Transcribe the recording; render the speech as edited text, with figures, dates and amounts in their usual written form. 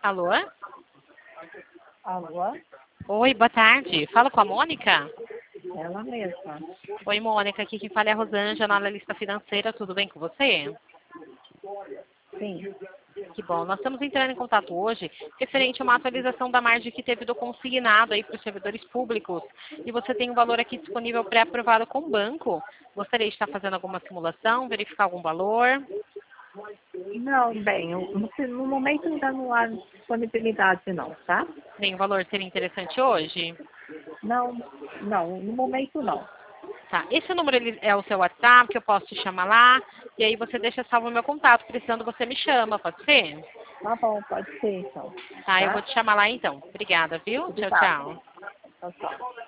Alô? Alô? Oi, boa tarde. Falo com a Mônica? Ela mesma. Oi, Mônica. Aqui quem fala é a Rosângela, analista financeira. Tudo bem com você? Sim. Que bom. Nós estamos entrando em contato hoje referente a uma atualização da margem que teve do consignado aí para os servidores públicos. E você tem um valor aqui disponível pré-aprovado com o banco. Gostaria de estar fazendo alguma simulação, verificar algum valor? Não, bem, no momento ainda não há disponibilidade não, tá? Nenhum valor seria interessante hoje? Não, no momento não. Tá. Esse número é o seu WhatsApp, que eu posso te chamar lá. E aí você deixa salvo o meu contato. Precisando, você me chama, pode ser? Tá bom, pode ser então. Tá, eu vou Tá? te chamar lá então. Obrigada, viu? Tchau, Obrigada. tchau. Tchau, tchau.